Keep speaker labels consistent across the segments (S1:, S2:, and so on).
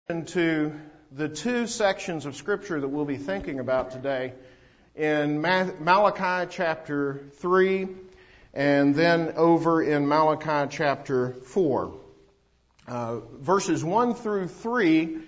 S1: Into the two sections of Scripture that we'll be thinking about today in Malachi chapter 3 and then over in Malachi chapter 4. Verses 1 through 3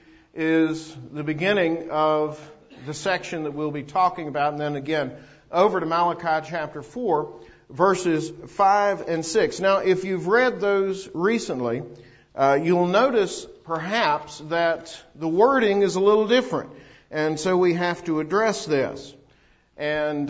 S1: is the beginning of the section that we'll be talking about, and then again over to Malachi chapter 4, verses 5 and 6. Now, if you've read those recently, you'll notice perhaps that the wording is a little different. And so we have to address this. And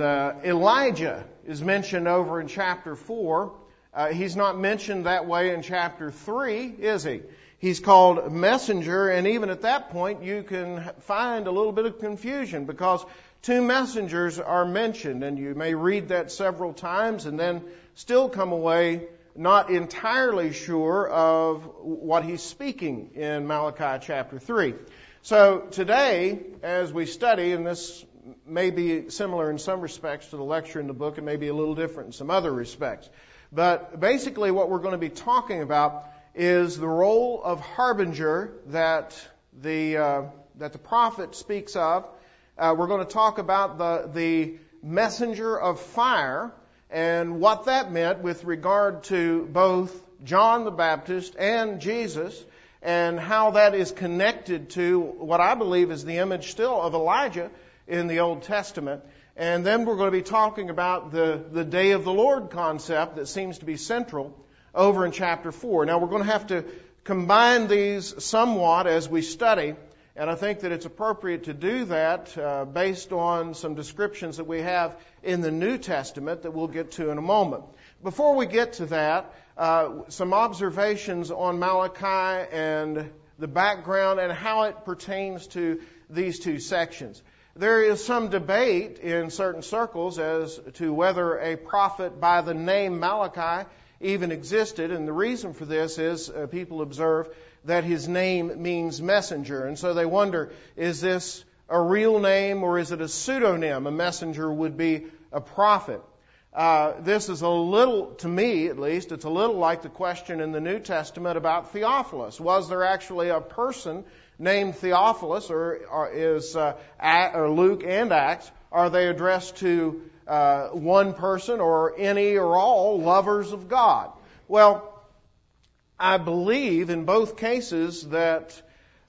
S1: Elijah is mentioned over in chapter 4. He's not mentioned that way in chapter 3, is he? He's called messenger, and even at that point you can find a little bit of confusion because two messengers are mentioned, and you may read that several times and then still come away not entirely sure of what he's speaking in Malachi chapter 3. So today, as we study, and this may be similar in some respects to the lecture in the book, it may be a little different in some other respects. But basically what we're going to be talking about is the role of harbinger that the prophet speaks of. We're going to talk about the messenger of fire, and what that meant with regard to both John the Baptist and Jesus, and how that is connected to what I believe is the image still of Elijah in the Old Testament. And then we're going to be talking about the day of the Lord concept that seems to be central over in chapter 4. Now we're going to have to combine these somewhat as we study, and I think that it's appropriate to do that based on some descriptions that we have in the New Testament that we'll get to in a moment. Before we get to that, some observations on Malachi and the background and how it pertains to these two sections. There is some debate in certain circles as to whether a prophet by the name Malachi even existed, and the reason for this is people observe that his name means messenger, and so they wonder, is this a real name or is it a pseudonym? A messenger would be a prophet. This is a little, to me at least, it's a little like the question in the New Testament about Theophilus. Was there actually a person named Theophilus, or is Luke and Acts, are they addressed to one person or any or all lovers of God? Well, I believe in both cases that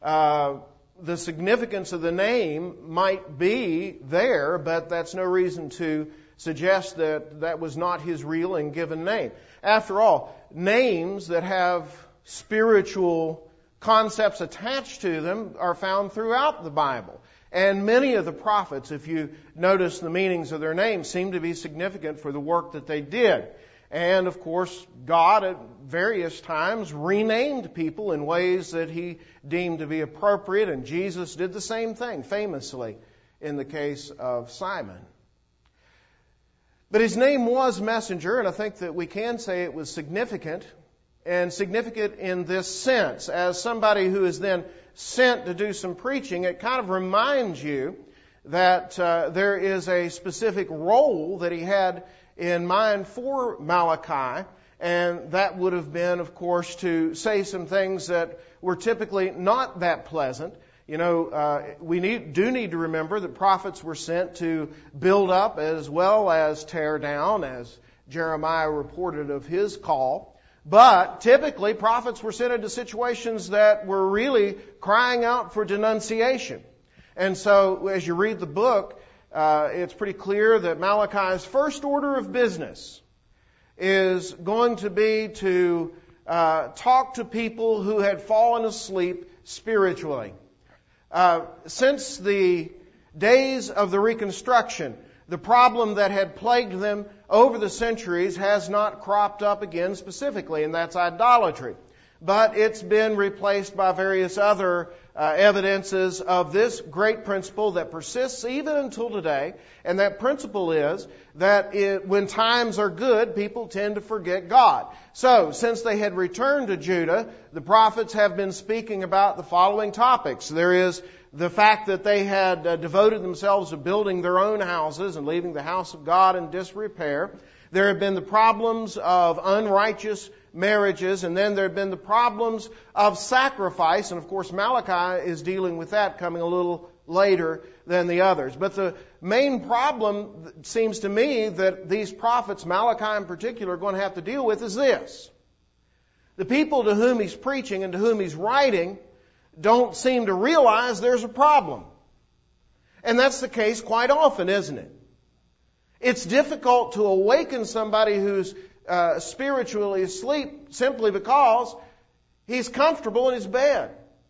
S1: the significance of the name might be there, but that's no reason to suggest that that was not his real and given name. After all, names that have spiritual concepts attached to them are found throughout the Bible. And many of the prophets, if you notice the meanings of their names, seem to be significant for the work that they did. And of course, God at various times renamed people in ways that He deemed to be appropriate, and Jesus did the same thing, famously, in the case of Simon. But his name was messenger, and I think that we can say it was significant, and significant in this sense. As somebody who is then sent to do some preaching, it kind of reminds you that there is a specific role that he had in mind for Malachi, and that would have been, of course, to say some things that were typically not that pleasant. You know, we do need to remember that prophets were sent to build up as well as tear down, as Jeremiah reported of his call. But typically, prophets were sent into situations that were really crying out for denunciation. And so, as you read the book, it's pretty clear that Malachi's first order of business is going to be to talk to people who had fallen asleep spiritually. Since the days of the Reconstruction, the problem that had plagued them over the centuries has not cropped up again specifically, and that's idolatry. But it's been replaced by various other evidences of this great principle that persists even until today. And that principle is that when times are good, people tend to forget God. So, since they had returned to Judah, the prophets have been speaking about the following topics. There is the fact that they had devoted themselves to building their own houses and leaving the house of God in disrepair. There have been the problems of unrighteous marriages, and then there had been the problems of sacrifice, and of course Malachi is dealing with that coming a little later than the others. But the main problem, seems to me, that these prophets, Malachi in particular, are going to have to deal with is this. The people to whom he's preaching and to whom he's writing don't seem to realize there's a problem. And that's the case quite often, isn't it? It's difficult to awaken somebody who's spiritually asleep simply because he's comfortable in his bed.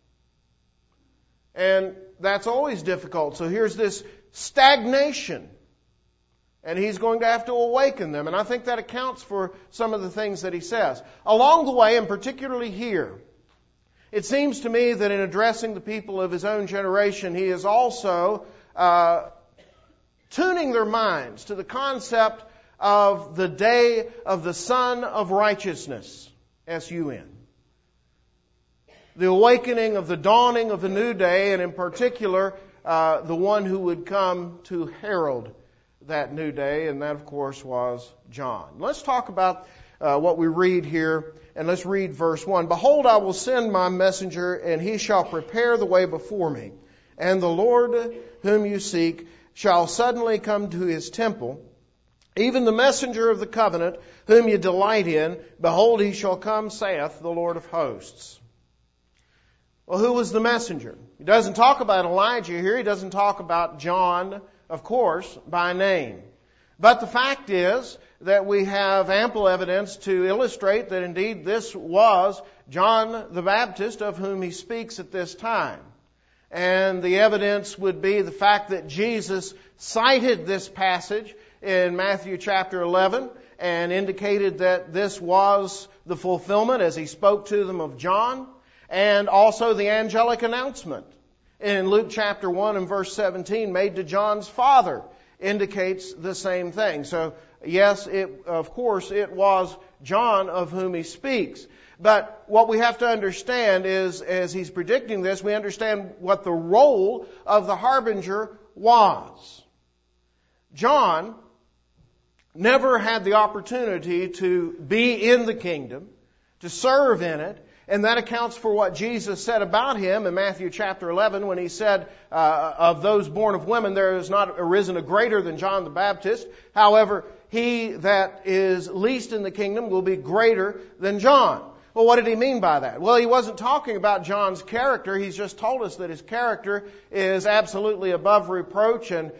S1: And that's always difficult. So here's this stagnation. And he's going to have to awaken them. And I think that accounts for some of the things that he says. Along the way, and particularly here, it seems to me that in addressing the people of his own generation, he is also tuning their minds to the concept of the day of the Son of Righteousness, S-U-N. The awakening of the dawning of the new day, and in particular, the one who would come to herald that new day, and that, of course, was John. Let's talk about what we read here, and let's read verse 1. Behold, I will send my messenger, and he shall prepare the way before me. And the Lord whom you seek shall suddenly come to his temple, even the messenger of the covenant whom you delight in. Behold, he shall come, saith the Lord of hosts. Well, who was the messenger? He doesn't talk about Elijah here. He doesn't talk about John, of course, by name. But the fact is that we have ample evidence to illustrate that indeed this was John the Baptist of whom he speaks at this time. And the evidence would be the fact that Jesus cited this passage in Matthew chapter 11 and indicated that this was the fulfillment as he spoke to them of John, and also the angelic announcement in Luke chapter 1 and verse 17 made to John's father indicates the same thing. So yes, of course, it was John of whom he speaks. But what we have to understand is, as he's predicting this, we understand what the role of the harbinger was. John never had the opportunity to be in the kingdom, to serve in it, and that accounts for what Jesus said about him in Matthew chapter 11 when he said, of those born of women, there has not arisen a greater than John the Baptist. However, he that is least in the kingdom will be greater than John. Well, what did he mean by that? Well, he wasn't talking about John's character. He's just told us that his character is absolutely above reproach and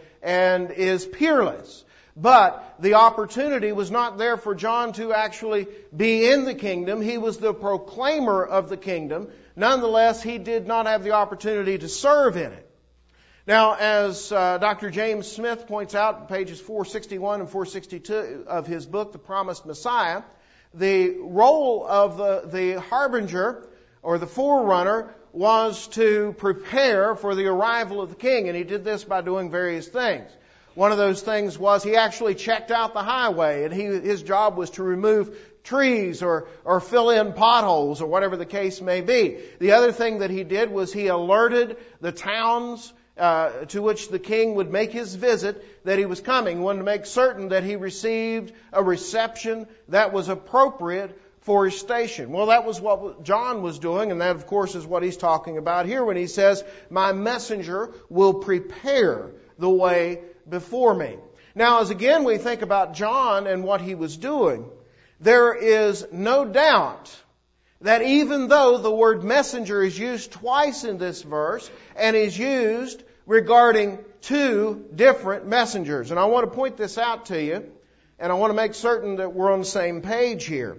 S1: is peerless. But the opportunity was not there for John to actually be in the kingdom. He was the proclaimer of the kingdom. Nonetheless, he did not have the opportunity to serve in it. Now, as Dr. James Smith points out, pages 461 and 462 of his book, The Promised Messiah, the role of the harbinger or the forerunner was to prepare for the arrival of the king, and he did this by doing various things. One of those things was he actually checked out the highway, and his job was to remove trees or fill in potholes or whatever the case may be. The other thing that he did was he alerted the towns to which the king would make his visit that he was coming. He wanted to make certain that he received a reception that was appropriate for his station. Well, that was what John was doing, and that, of course, is what he's talking about here when he says, my messenger will prepare the way before me. Now, as again we think about John and what he was doing, there is no doubt that even though the word messenger is used twice in this verse and is used regarding two different messengers. And I want to point this out to you, and I want to make certain that we're on the same page here.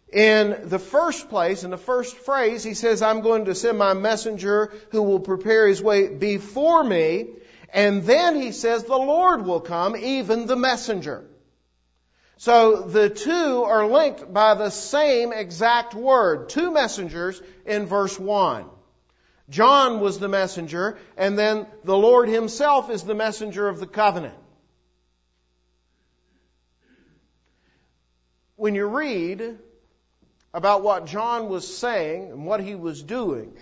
S1: In the first place, in the first phrase, he says, I'm going to send my messenger who will prepare his way before me. And then he says, the Lord will come, even the messenger. So the two are linked by the same exact word. Two messengers in verse 1. John was the messenger, and then the Lord himself is the messenger of the covenant. When you read about what John was saying and what he was doing,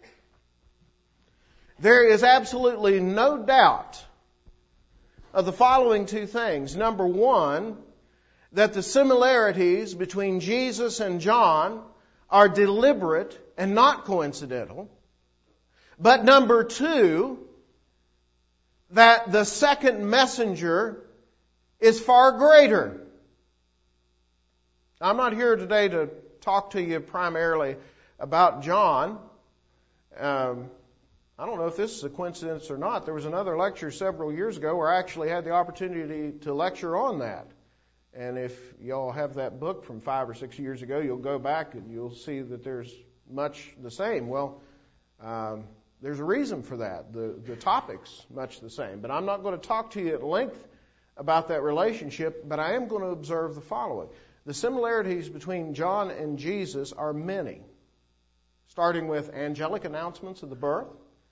S1: there is absolutely no doubt of the following two things. Number one, that the similarities between Jesus and John are deliberate and not coincidental. But number two, that the second messenger is far greater. I'm not here today to talk to you primarily about John. I don't know if this is a coincidence or not. There was another lecture several years ago where I actually had the opportunity to lecture on that. And if y'all have that book from 5 or 6 years ago, you'll go back and you'll see that there's much the same. Well, there's a reason for that. The topic's much the same. But I'm not going to talk to you at length about that relationship, but I am going to observe the following. The similarities between John and Jesus are many, starting with angelic announcements of the birth,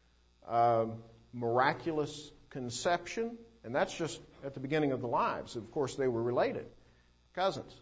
S1: miraculous conception, and that's just at the beginning of the lives. Of course, they were related, cousins.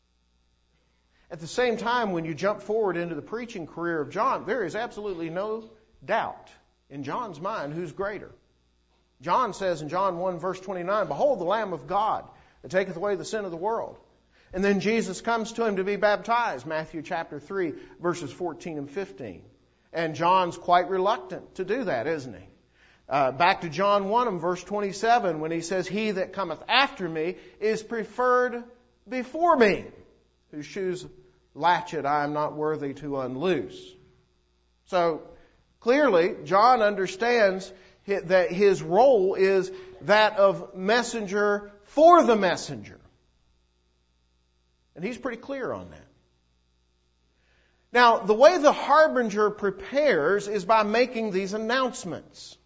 S1: At the same time, when you jump forward into the preaching career of John, there is absolutely no doubt in John's mind who's greater. John says in John 1 verse 29, "Behold the Lamb of God that taketh away the sin of the world." And then Jesus comes to him to be baptized, Matthew chapter 3 verses 14 and 15. And John's quite reluctant to do that, isn't he? Back to John 1 and verse 27 when he says, "He that cometh after me is preferred before me, whose shoes latchet I am not worthy to unloose." So clearly, John understands that his role is that of messenger for the messenger. And he's pretty clear on that. Now, the way the harbinger prepares is by making these announcements.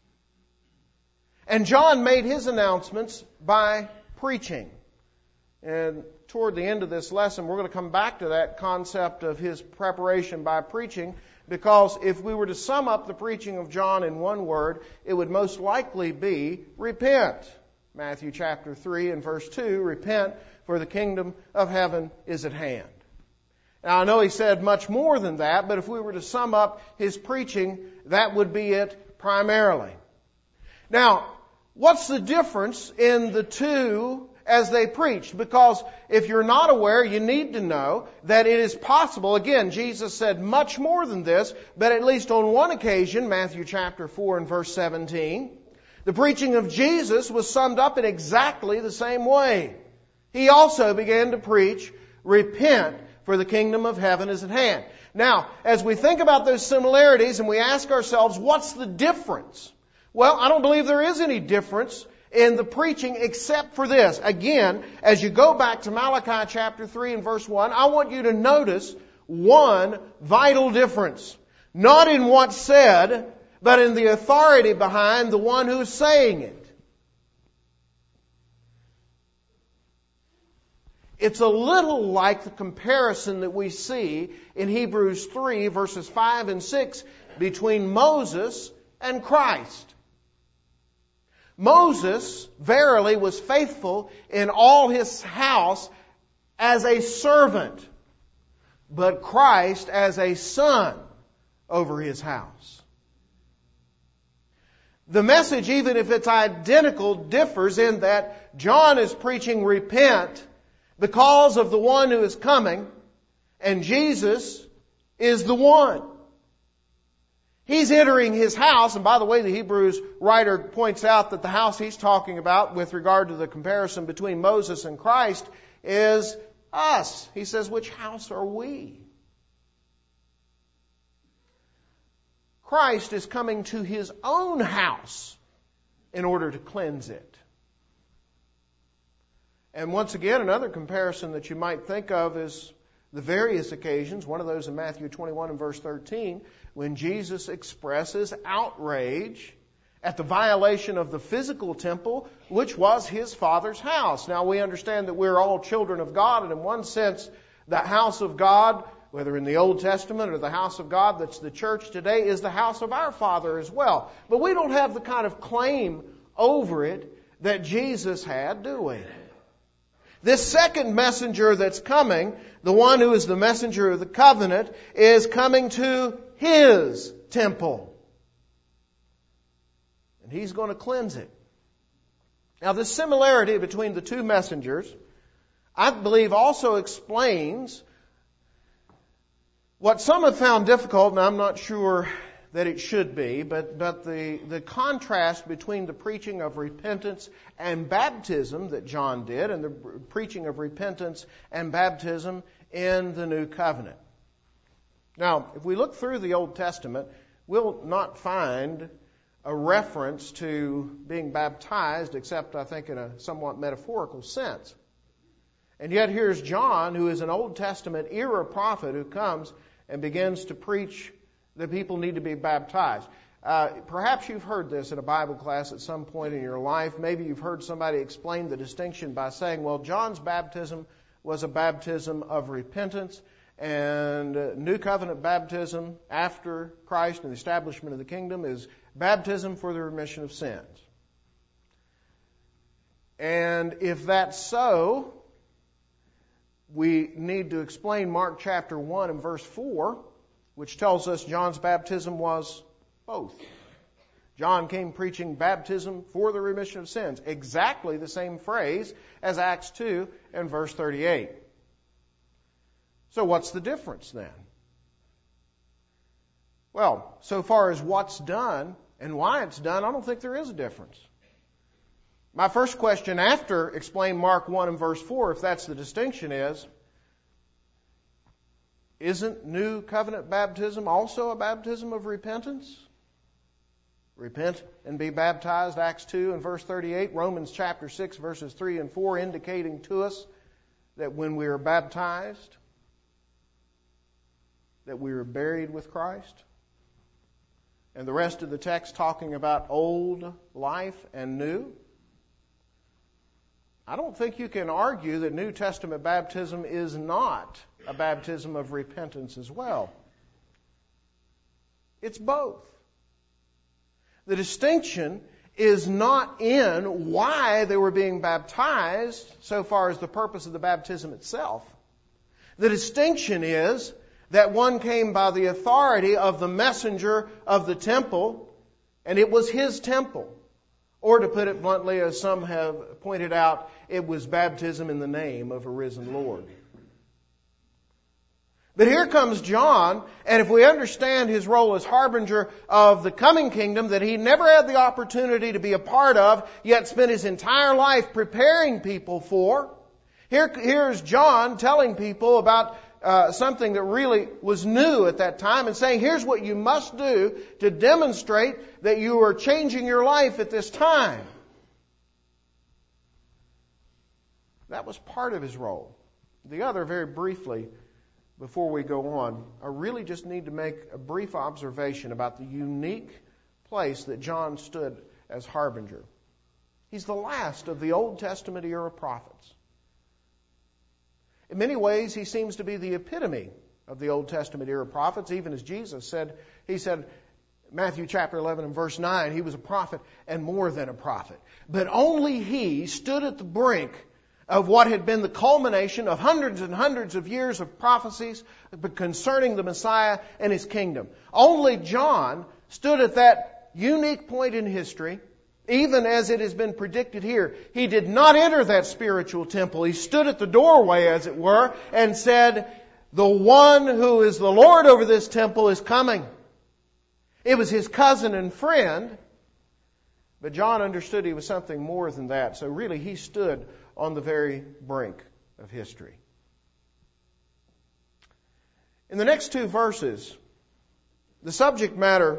S1: And John made his announcements by preaching. And toward the end of this lesson, we're going to come back to that concept of his preparation by preaching, because if we were to sum up the preaching of John in one word, it would most likely be repent. Matthew chapter 3 and verse 2, "Repent, for the kingdom of heaven is at hand." Now, I know he said much more than that, but if we were to sum up his preaching, that would be it primarily. Now, what's the difference in the two as they preached? Because if you're not aware, you need to know that it is possible. Again, Jesus said much more than this, but at least on one occasion, Matthew chapter 4 and verse 17, the preaching of Jesus was summed up in exactly the same way. He also began to preach, "Repent, for the kingdom of heaven is at hand." Now, as we think about those similarities and we ask ourselves, what's the difference? Well, I don't believe there is any difference in the preaching except for this. Again, as you go back to Malachi chapter 3 and verse 1, I want you to notice one vital difference. Not in what's said, but in the authority behind the one who's saying it. It's a little like the comparison that we see in Hebrews 3 verses 5 and 6 between Moses and Christ. Moses verily was faithful in all his house as a servant, but Christ as a son over his house. The message, even if it's identical, differs in that John is preaching repent because of the one who is coming, and Jesus is the one. He's entering his house, and by the way, the Hebrews writer points out that the house he's talking about with regard to the comparison between Moses and Christ is us. He says, which house are we? Christ is coming to his own house in order to cleanse it. And once again, another comparison that you might think of is the various occasions, one of those in Matthew 21 and verse 13, when Jesus expresses outrage at the violation of the physical temple, which was his Father's house. Now, we understand that we're all children of God, and in one sense, the house of God, whether in the Old Testament or the house of God that's the church today, is the house of our Father as well. But we don't have the kind of claim over it that Jesus had, do we? This second messenger that's coming, the one who is the messenger of the covenant, is coming to his temple. And he's going to cleanse it. Now, the similarity between the two messengers, I believe also explains what some have found difficult, and I'm not sure that it should be, but the contrast between the preaching of repentance and baptism that John did and the preaching of repentance and baptism in the New Covenant. Now, if we look through the Old Testament, we'll not find a reference to being baptized, except I think in a somewhat metaphorical sense. And yet here's John, who is an Old Testament era prophet, who comes and begins to preach that people need to be baptized. Perhaps you've heard this in a Bible class at some point in your life. Maybe you've heard somebody explain the distinction by saying, well, John's baptism was a baptism of repentance, and New Covenant baptism after Christ and the establishment of the kingdom is baptism for the remission of sins. And if that's so, we need to explain Mark chapter 1 and verse 4, which tells us John's baptism was both. John came preaching baptism for the remission of sins. Exactly the same phrase as Acts 2 and verse 38. So what's the difference then? Well, so far as what's done and why it's done, I don't think there is a difference. My first question after explaining Mark 1 and verse 4, if that's the distinction, is, isn't New Covenant baptism also a baptism of repentance? Repent and be baptized, Acts 2 and verse 38, Romans chapter 6 verses 3 and 4 indicating to us that when we are baptized, that we are buried with Christ. And the rest of the text talking about old life and new. I don't think you can argue that New Testament baptism is not a baptism of repentance as well. It's both. The distinction is not in why they were being baptized so far as the purpose of the baptism itself. The distinction is that one came by the authority of the messenger of the temple, and it was his temple. Or to put it bluntly, as some have pointed out, it was baptism in the name of a risen Lord. But here comes John, and if we understand his role as harbinger of the coming kingdom that he never had the opportunity to be a part of, yet spent his entire life preparing people for, here's John telling people about something that really was new at that time and saying, here's what you must do to demonstrate that you are changing your life at this time. That was part of his role. The other, very briefly, before we go on, I really just need to make a brief observation about the unique place that John stood as harbinger. He's the last of the Old Testament era prophets. In many ways, he seems to be the epitome of the Old Testament era prophets, even as Jesus said. He said, Matthew chapter 11 and verse 9, he was a prophet and more than a prophet. But only he stood at the brink of what had been the culmination of hundreds and hundreds of years of prophecies concerning the Messiah and his kingdom. Only John stood at that unique point in history, even as it has been predicted here. He did not enter that spiritual temple. He stood at the doorway, as it were, and said, the one who is the Lord over this temple is coming. It was his cousin and friend, but John understood he was something more than that. So really, he stood on the very brink of history. In the next two verses, the subject matter,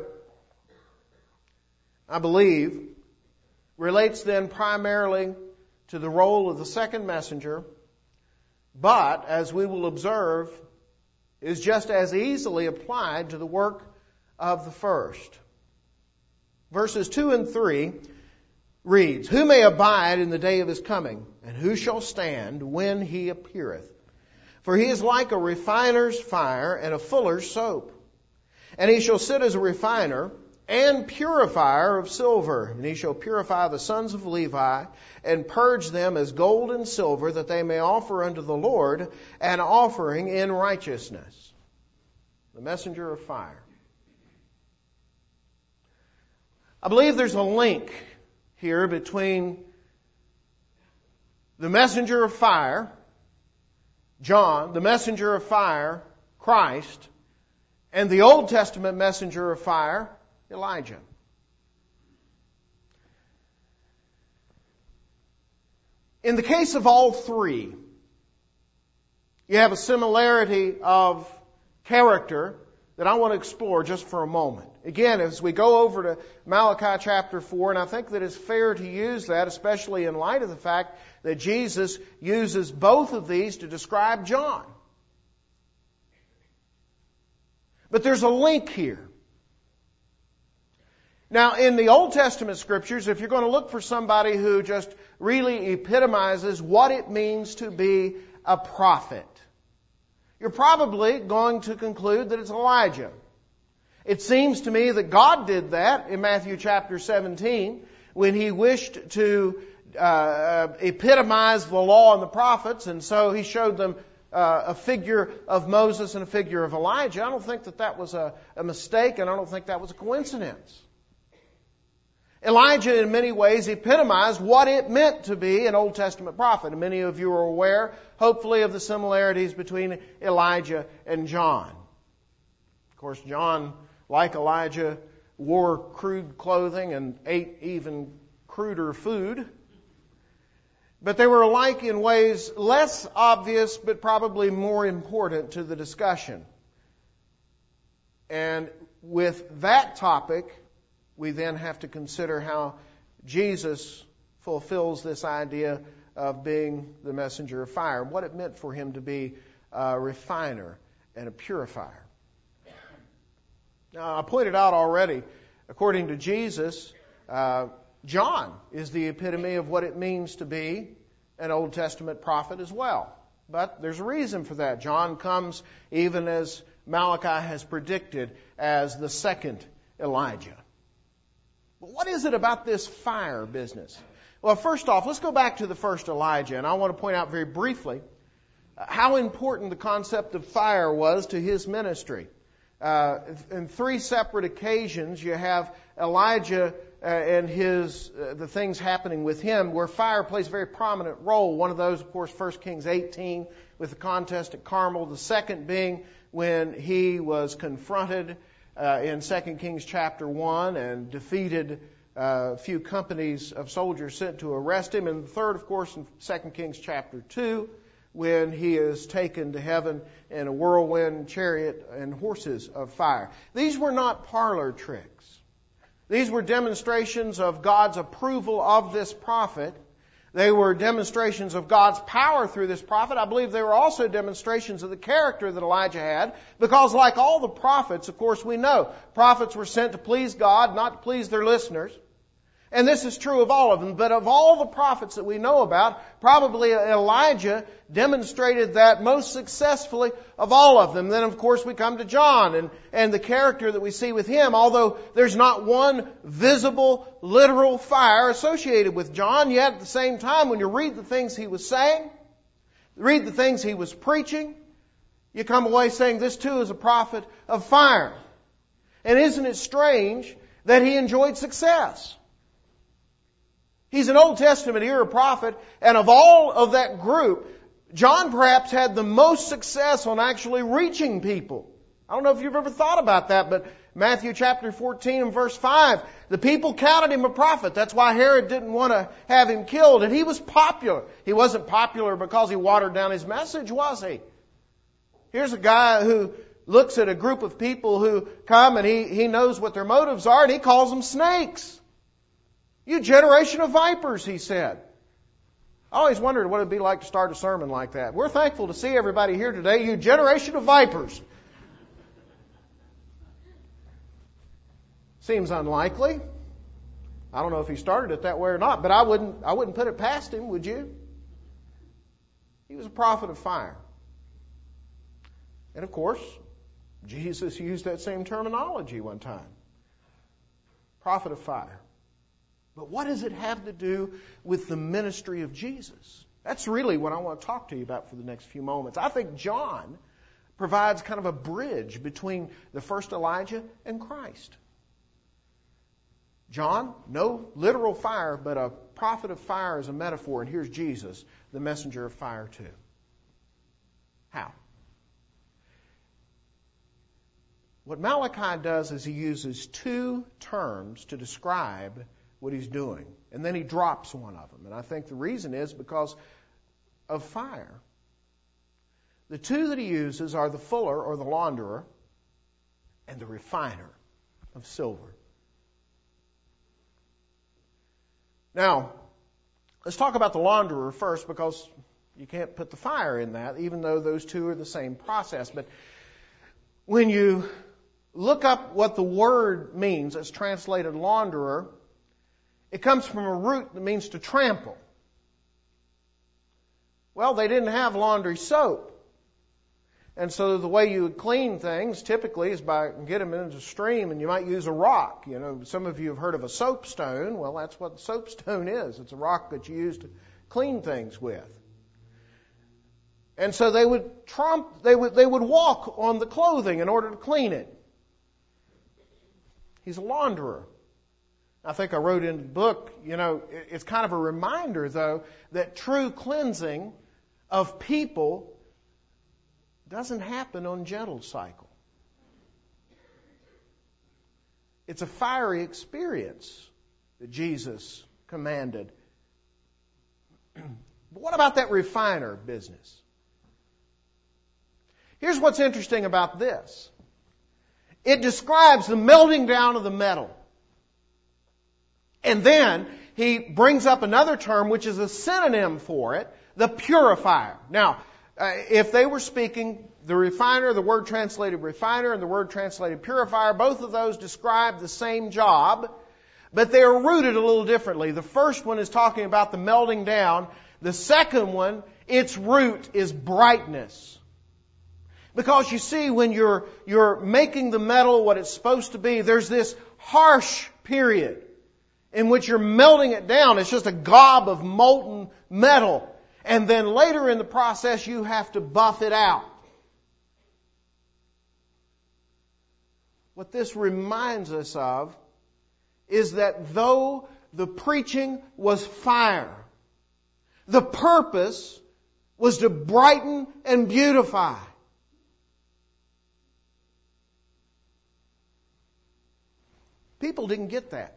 S1: I believe, relates then primarily to the role of the second messenger, but, as we will observe, is just as easily applied to the work of the first. Verses 2 and 3 reads, who may abide in the day of his coming, and who shall stand when he appeareth? For he is like a refiner's fire and a fuller's soap. And he shall sit as a refiner and purifier of silver. And he shall purify the sons of Levi and purge them as gold and silver, that they may offer unto the Lord an offering in righteousness. The messenger of fire. I believe there's a link here between the messenger of fire John, the messenger of fire, Christ, and the Old Testament messenger of fire, Elijah. In the case of all three, you have a similarity of character that I want to explore just for a moment. Again, as we go over to Malachi chapter 4, and I think that it's fair to use that, especially in light of the fact that Jesus uses both of these to describe John. But there's a link here. Now, in the Old Testament Scriptures, if you're going to look for somebody who just really epitomizes what it means to be a prophet, you're probably going to conclude that it's Elijah. It seems to me that God did that in Matthew chapter 17 when He wished to epitomize the law and the prophets, and so He showed them a figure of Moses and a figure of Elijah. I don't think that was a mistake, and I don't think that was a coincidence. Elijah, in many ways, epitomized what it meant to be an Old Testament prophet. And many of you are aware, hopefully, of the similarities between Elijah and John. Of course, John, like Elijah, wore crude clothing and ate even cruder food. But they were alike in ways less obvious, but probably more important to the discussion. And with that topic, we then have to consider how Jesus fulfills this idea of being the messenger of fire, and what it meant for Him to be a refiner and a purifier. Now, I pointed out already, according to Jesus, John is the epitome of what it means to be an Old Testament prophet as well. But there's a reason for that. John comes, even as Malachi has predicted, as the second Elijah. But what is it about this fire business? Well, first off, let's go back to the first Elijah, and I want to point out very briefly how important the concept of fire was to his ministry. In three separate occasions, you have Elijah and the things happening with him, where fire plays a very prominent role. One of those, of course, 1 Kings 18, with the contest at Carmel. The second being when he was confronted in 2 Kings chapter 1 and defeated a few companies of soldiers sent to arrest him. And the third, of course, in 2 Kings chapter 2, when he is taken to heaven in a whirlwind chariot and horses of fire. These were not parlor tricks. These were demonstrations of God's approval of this prophet. They were demonstrations of God's power through this prophet. I believe they were also demonstrations of the character that Elijah had, because like all the prophets, of course, we know prophets were sent to please God, not to please their listeners. And this is true of all of them. But of all the prophets that we know about, probably Elijah demonstrated that most successfully of all of them. Then, of course, we come to John and the character that we see with him. Although there's not one visible, literal fire associated with John, yet at the same time, when you read the things he was saying, read the things he was preaching, you come away saying this too is a prophet of fire. And isn't it strange that he enjoyed success? He's an Old Testament era prophet, and of all of that group, John perhaps had the most success on actually reaching people. I don't know if you've ever thought about that, but Matthew chapter 14 and verse 5, the people counted him a prophet. That's why Herod didn't want to have him killed, and he was popular. He wasn't popular because he watered down his message, was he? Here's a guy who looks at a group of people who come, and he knows what their motives are, and he calls them snakes. You generation of vipers, he said. I always wondered what it would be like to start a sermon like that. We're thankful to see everybody here today. You generation of vipers. Seems unlikely. I don't know if he started it that way or not, but I wouldn't put it past him, would you? He was a prophet of fire. And of course, Jesus used that same terminology one time. Prophet of fire. But what does it have to do with the ministry of Jesus? That's really what I want to talk to you about for the next few moments. I think John provides kind of a bridge between the first Elijah and Christ. John, no literal fire, but a prophet of fire as a metaphor. And here's Jesus, the messenger of fire too. How? What Malachi does is he uses two terms to describe what he's doing. And then he drops one of them. And I think the reason is because of fire. The two that he uses are the fuller or the launderer and the refiner of silver. Now, let's talk about the launderer first, because you can't put the fire in that, even though those two are the same process. But when you look up what the word means, it's translated launderer, it comes from a root that means to trample. Well, they didn't have laundry soap. And so the way you would clean things typically is by get them into a stream, and you might use a rock. You know, some of you have heard of a soapstone. Well, that's what the soapstone is. It's a rock that you use to clean things with. And so they would walk on the clothing in order to clean it. He's a launderer. I think I wrote in the book, you know, it's kind of a reminder, though, that true cleansing of people doesn't happen on gentle cycle. It's a fiery experience that Jesus commanded. But what about that refiner business? Here's what's interesting about this. It describes the melting down of the metal. And then he brings up another term which is a synonym for it, the purifier. Now, if they were speaking, the refiner, the word translated refiner, and the word translated purifier, both of those describe the same job, but they are rooted a little differently. The first one is talking about the melting down. The second one, its root is brightness. Because you see, when you're making the metal what it's supposed to be, there's this harsh period in which you're melting it down. It's just a gob of molten metal. And then later in the process, you have to buff it out. What this reminds us of is that though the preaching was fire, the purpose was to brighten and beautify. People didn't get that.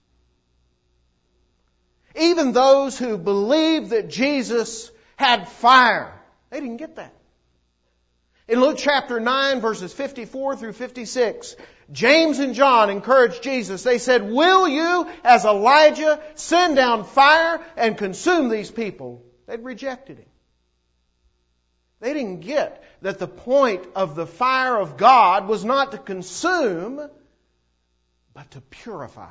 S1: Even those who believed that Jesus had fire, they didn't get that. In Luke chapter 9, verses 54 through 56, James and John encouraged Jesus. They said, "Will you, as Elijah, send down fire and consume these people?" They'd rejected him. They didn't get that the point of the fire of God was not to consume, but to purify.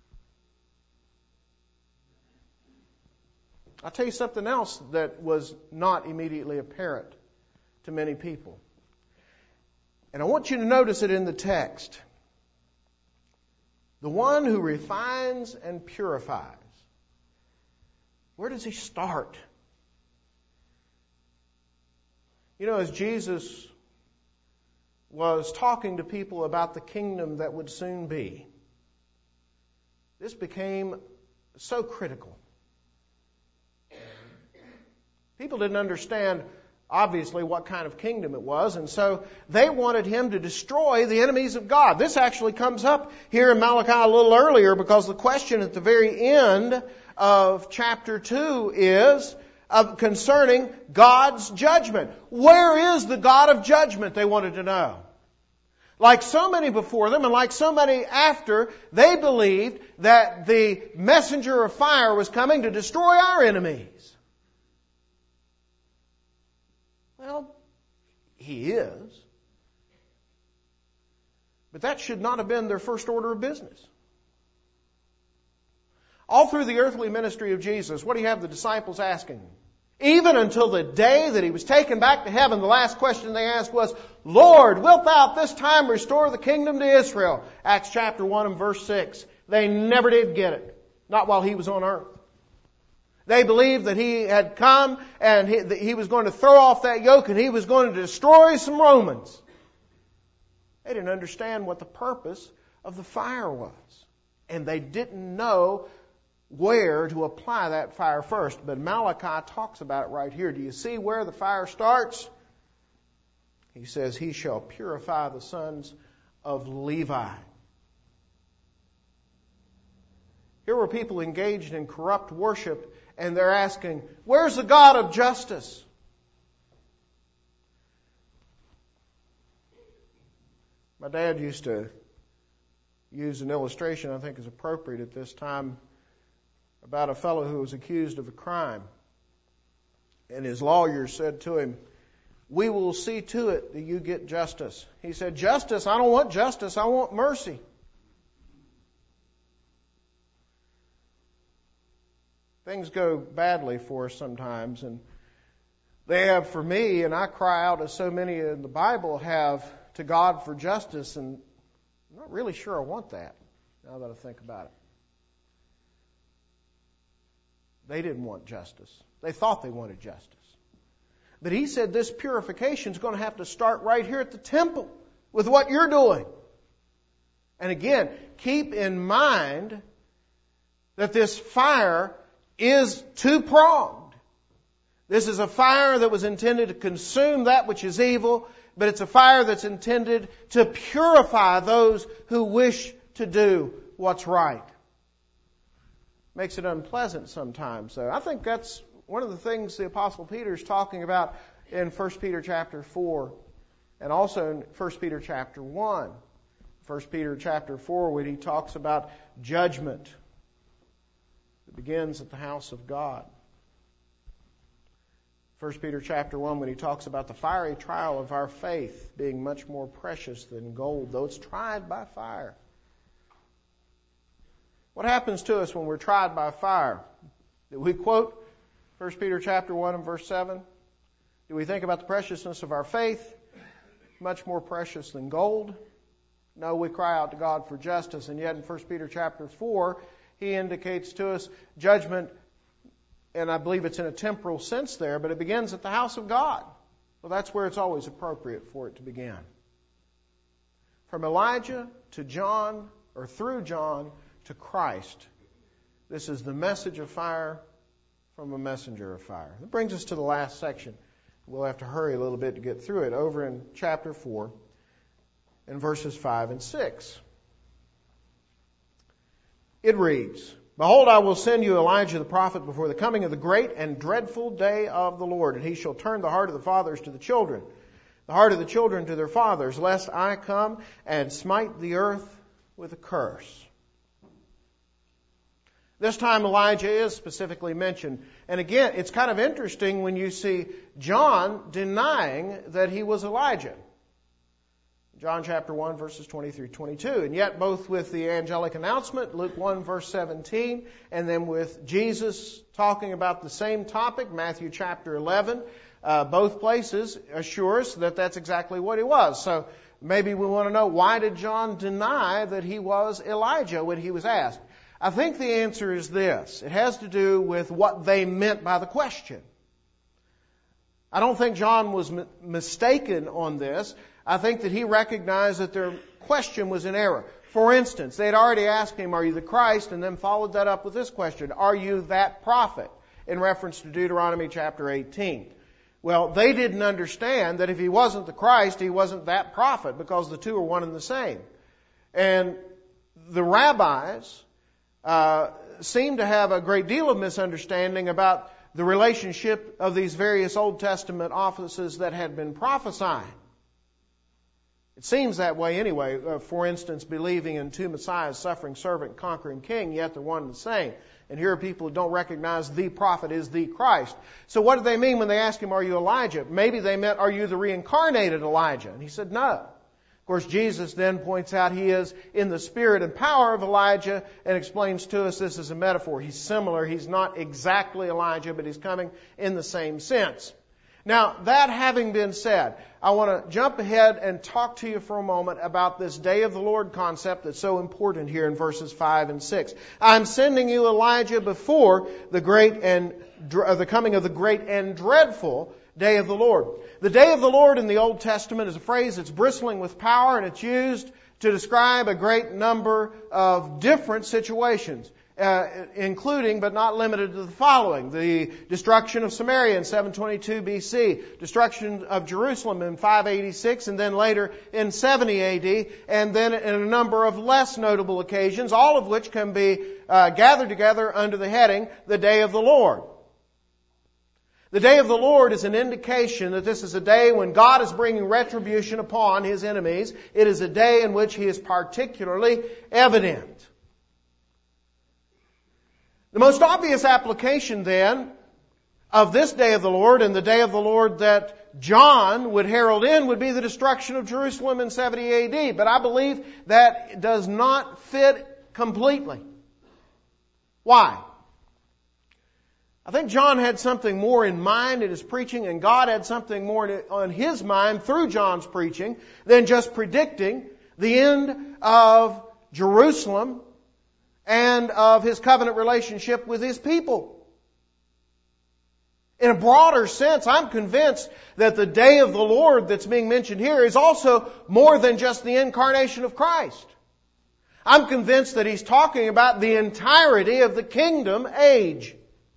S1: I'll tell you something else that was not immediately apparent to many people. And I want you to notice it in the text. The one who refines and purifies. Where does he start? You know, as Jesus was talking to people about the kingdom that would soon be, this became so critical. People didn't understand, obviously, what kind of kingdom it was, and so they wanted him to destroy the enemies of God. This actually comes up here in Malachi a little earlier, because the question at the very end of chapter 2 is concerning God's judgment. Where is the God of judgment, they wanted to know. Like so many before them and like so many after, they believed that the messenger of fire was coming to destroy our enemies. Well, he is. But that should not have been their first order of business. All through the earthly ministry of Jesus, what do you have the disciples asking? Even until the day that he was taken back to heaven, the last question they asked was, "Lord, wilt thou at this time restore the kingdom to Israel?" Acts chapter 1 and verse 6. They never did get it. Not while he was on earth. They believed that he had come and he was going to throw off that yoke and he was going to destroy some Romans. They didn't understand what the purpose of the fire was. And they didn't know where to apply that fire first. But Malachi talks about it right here. Do you see where the fire starts? He says, He shall purify the sons of Levi. Here were people engaged in corrupt worship, and they're asking, where's the God of justice? My dad used to use an illustration I think is appropriate at this time about a fellow who was accused of a crime. And his lawyer said to him, we will see to it that you get justice. He said, justice? I don't want justice. I want mercy. Things go badly for us sometimes, and they have for me, and I cry out as so many in the Bible have to God for justice, and I'm not really sure I want that, now that I think about it. They didn't want justice. They thought they wanted justice. But He said this purification is going to have to start right here at the temple with what you're doing. And again, keep in mind that this fire is two-pronged. This is a fire that was intended to consume that which is evil, but it's a fire that's intended to purify those who wish to do what's right. Makes it unpleasant sometimes, though. I think that's one of the things the Apostle Peter is talking about in 1 Peter chapter 4 and also in 1 Peter chapter 1. 1 Peter chapter 4, when he talks about judgment that begins at the house of God. 1 Peter chapter 1, when he talks about the fiery trial of our faith being much more precious than gold, though it's tried by fire. What happens to us when we're tried by fire? Do we quote 1 Peter chapter 1 and verse 7? Do we think about the preciousness of our faith? Much more precious than gold? No, we cry out to God for justice. And yet in 1 Peter chapter 4, he indicates to us judgment, and I believe it's in a temporal sense there, but it begins at the house of God. Well, that's where it's always appropriate for it to begin. From Elijah to John, or through John to Christ, this is the message of fire from a messenger of fire. That brings us to the last section. We'll have to hurry a little bit to get through it. Over in chapter 4, in verses 5 and 6. It reads, Behold, I will send you Elijah the prophet before the coming of the great and dreadful day of the Lord, and he shall turn the heart of the fathers to the children, the heart of the children to their fathers, lest I come and smite the earth with a curse. This time Elijah is specifically mentioned. And again, it's kind of interesting when you see John denying that he was Elijah. John chapter 1, verses 20 through 22. And yet both with the angelic announcement, Luke 1, verse 17, and then with Jesus talking about the same topic, Matthew chapter 11, both places assure us that that's exactly what he was. So maybe we want to know, why did John deny that he was Elijah when he was asked? I think the answer is this. It has to do with what they meant by the question. I don't think John was mistaken on this. I think that he recognized that their question was in error. For instance, they had already asked him, are you the Christ? And then followed that up with this question, are you that prophet? In reference to Deuteronomy chapter 18. Well, they didn't understand that if he wasn't the Christ, he wasn't that prophet, because the two are one and the same. And the rabbis seem to have a great deal of misunderstanding about the relationship of these various Old Testament offices that had been prophesying. It seems that way anyway. For instance, believing in two Messiahs, suffering servant, conquering king, yet they're one and the same. And here are people who don't recognize the prophet is the Christ. So what do they mean when they ask him, are you Elijah? Maybe they meant, are you the reincarnated Elijah? And he said, no. Of course, Jesus then points out he is in the spirit and power of Elijah and explains to us this is a metaphor. He's similar. He's not exactly Elijah, but he's coming in the same sense. Now, that having been said, I want to jump ahead and talk to you for a moment about this Day of the Lord concept that's so important here in verses 5 and 6. I'm sending you Elijah before the coming of the great and dreadful Day of the Lord. The Day of the Lord in the Old Testament is a phrase that's bristling with power, and it's used to describe a great number of different situations. including but not limited to the following: the destruction of Samaria in 722 BC, destruction of Jerusalem in 586, and then later in 70 AD, and then in a number of less notable occasions, all of which can be gathered together under the heading, the Day of the Lord. The Day of the Lord is an indication that this is a day when God is bringing retribution upon His enemies. It is a day in which He is particularly evident. The most obvious application then of this Day of the Lord and the Day of the Lord that John would herald in would be the destruction of Jerusalem in 70 AD. But I believe that does not fit completely. Why? I think John had something more in mind in his preaching, and God had something more on His mind through John's preaching than just predicting the end of Jerusalem and of His covenant relationship with His people. In a broader sense, I'm convinced that the day of the Lord that's being mentioned here is also more than just the incarnation of Christ. I'm convinced that He's talking about the entirety of the kingdom age.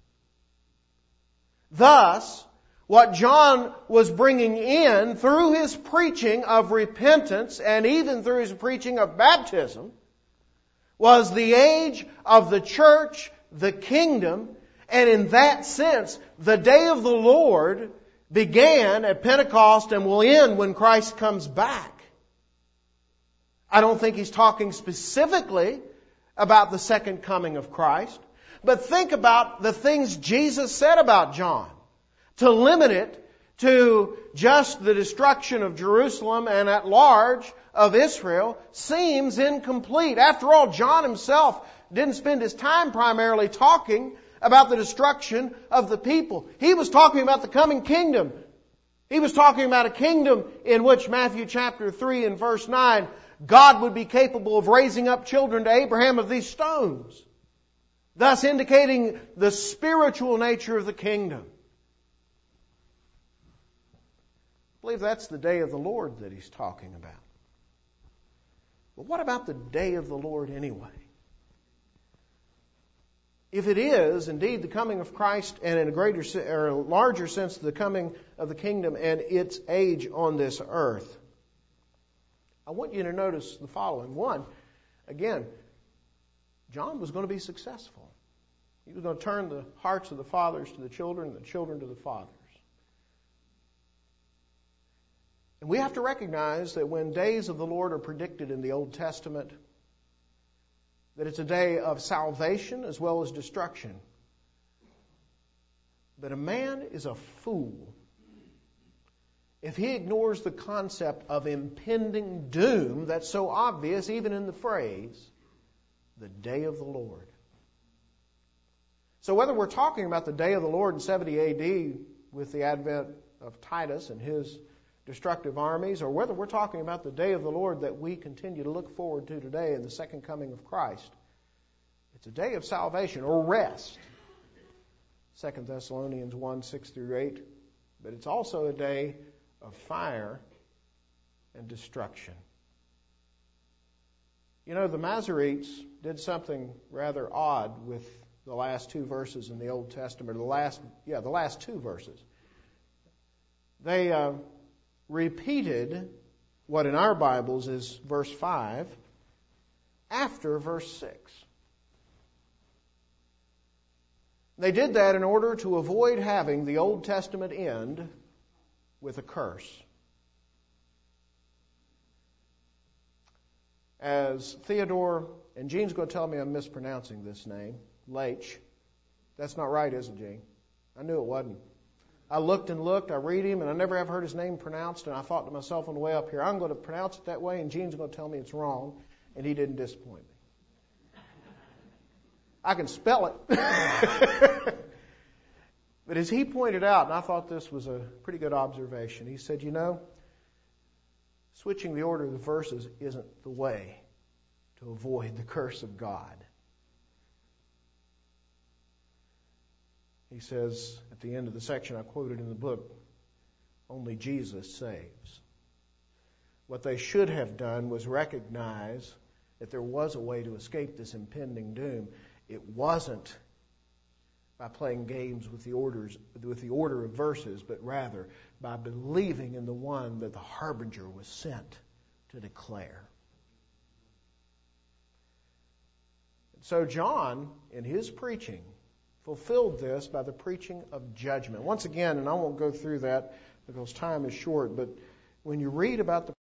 S1: Thus, what John was bringing in through his preaching of repentance and even through his preaching of baptism was the age of the church, the kingdom, and in that sense, the day of the Lord began at Pentecost and will end when Christ comes back. I don't think he's talking specifically about the second coming of Christ. But think about the things Jesus said about John. To limit it to just the destruction of Jerusalem and at large of Israel seems incomplete. After all, John himself didn't spend his time primarily talking about the destruction of the people. He was talking about the coming kingdom. He was talking about a kingdom in which Matthew chapter 3 and verse 9, God would be capable of raising up children to Abraham of these stones, thus indicating the spiritual nature of the kingdom. I believe that's the day of the Lord that he's talking about. But what about the day of the Lord anyway? If it is indeed the coming of Christ, and in a greater or a larger sense the coming of the kingdom and its age on this earth, I want you to notice the following. One, again, John was going to be successful. He was going to turn the hearts of the fathers to the children and the children to the fathers. And we have to recognize that when days of the Lord are predicted in the Old Testament, that it's a day of salvation as well as destruction. But a man is a fool if he ignores the concept of impending doom that's so obvious even in the phrase, the day of the Lord. So whether we're talking about the day of the Lord in 70 AD with the advent of Titus and his destructive armies, or whether we're talking about the day of the Lord that we continue to look forward to today in the second coming of Christ, it's a day of salvation or rest. 2 Thessalonians 1, 6 through 8. But it's also a day of fire and destruction. You know, the Masoretes did something rather odd with the last two verses in the Old Testament, the last two verses. They repeated what in our Bibles is verse 5 after verse 6. They did that in order to avoid having the Old Testament end with a curse. As Theodore, and Gene's going to tell me I'm mispronouncing this name, Leitch. That's not right, is it, Gene? I knew it wasn't. I looked and looked, I read him, and I never have heard his name pronounced, and I thought to myself on the way up here, I'm going to pronounce it that way, and Gene's going to tell me it's wrong, and he didn't disappoint me. I can spell it. But as he pointed out, and I thought this was a pretty good observation, he said, switching the order of the verses isn't the way to avoid the curse of God. He says at the end of the section I quoted in the book, only Jesus saves. What they should have done was recognize that there was a way to escape this impending doom. it wasn't by playing games with the order of verses, but rather by believing in the one that the harbinger was sent to declare. So John, in his preaching, fulfilled this by the preaching of judgment. Once again, and I won't go through that because time is short, but when you read about the